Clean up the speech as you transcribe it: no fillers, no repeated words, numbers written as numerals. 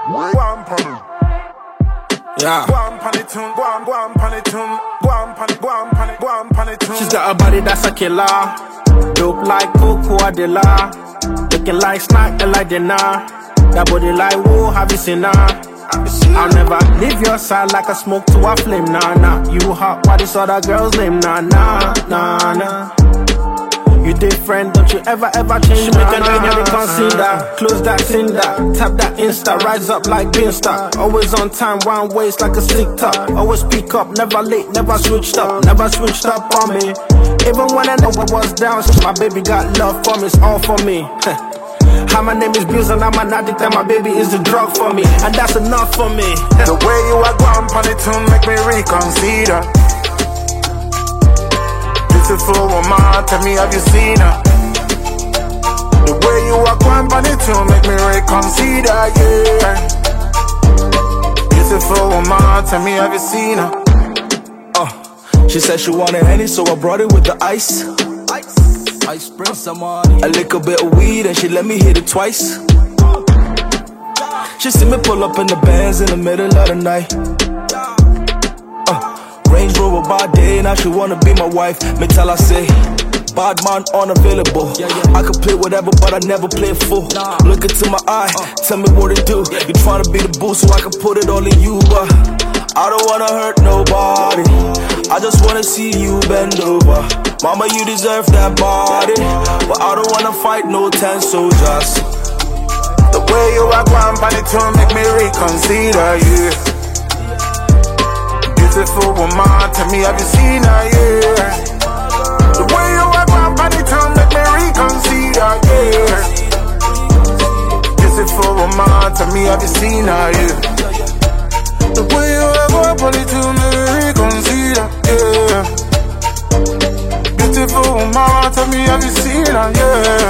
Yeah. She's got a body that's a killer. Dope like Coco Adela. Looking like snack and like dinner. That body like, whoa, have you seen her? I'll never leave your side like a smoke to a flame, nah, nah. You hot, why this other girl's name, nah, nah, nah, nah. You different, don't you ever change. She make a nigga consider. Close that cinder, tap that Insta, rise up like Beanstalk. Always on time, one waist like a sick top. Always speak up, never late, never switched up on me. Even when I know I was down, my baby got love for me, it's all for me. Hi, my name is Bills and I'm an addict and my baby is a drug for me, and that's enough for me. The way you are going on it to make me reconsider. Beautiful woman, tell me have you seen her? The way you are going on it to make me reconsider, yeah. Beautiful woman, tell me have you seen her? She said she wanted Henny, so I brought it with the ice. Ice bring some money. A little bit of weed and she let me hit it twice. She see me pull up in the Benz in the middle of the night. Range Rover by day, now she wanna be my wife. Me tell her say, bad man unavailable. I can play whatever, but I never play full. Look into my eye, tell me what it do. You tryna be the boo so I can put it all in you, but I don't wanna hurt nobody. I just wanna see you bend over. Mama, you deserve that body, but I don't wanna fight no 10 soldiers. The way you are going on it to make me reconsider you. Beautiful woman, tell me have you seen her, yeah. The way you are going on it to make me reconsider, yeah. Beautiful woman, tell me have you seen her, yeah. The way you are going on it to make me reconsider, yeah. Beautiful woman, tell me have you seen her, yeah.